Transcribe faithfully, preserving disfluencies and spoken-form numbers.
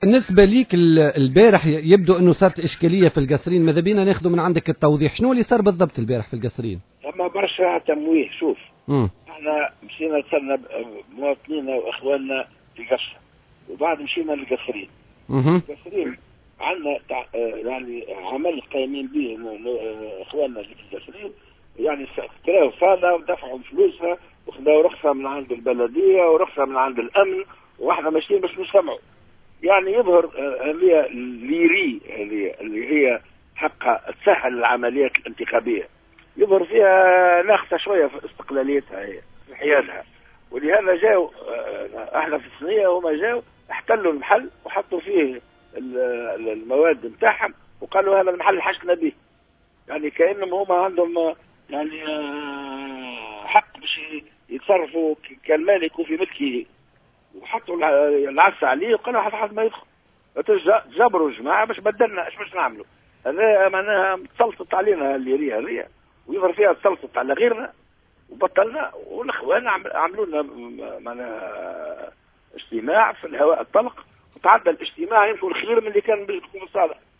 بالنسبة ليك البارح يبدو أنه صارت إشكالية في القصرين، ماذا بينا ناخذ من عندك التوضيح، شنو اللي صار بالضبط البارح في القصرين؟ لما برشا تمويه. شوف مم. احنا مشينا اتصلنا بمواطنينا واخواننا في قصر، وبعد مشينا للقصرين. القصرين عندنا يعني عمل قايمين به اخواننا اللي في القصرين، يعني كراو صاله ودفعوا فلوسها وخذوا رخصه من عند البلديه ورخصه من عند الامن، واحنا ماشيين باش نسمعوا. يعني يظهر هي ليري اللي هي حقها تسهل العمليات الانتخابيه، يظهر فيها ناقصه شويه في استقلاليتها هي في حيادها، ولهذا جاوا احنا في الصينيه وهما جاوا احتلوا المحل وحطوا فيه المواد نتاعهم وقالوا هذا المحل حشنا به، يعني كانهم هما عندهم يعني حق باش يتصرفوا كالمالك وفي ملكه، وحطوا العسى عليه وقالوا حد ما يدخل. جبروا الجماعه باش بدلنا ايش باش نعملوا. هذا معناها تسلطت علينا اللي هذه، ويظهر فيها تسلطت على غيرنا وبطلنا. والاخوان عملوا لنا معناها اجتماع في الهواء الطلق، وتعدى الاجتماع يمكن خير من اللي كان بيكون صالح.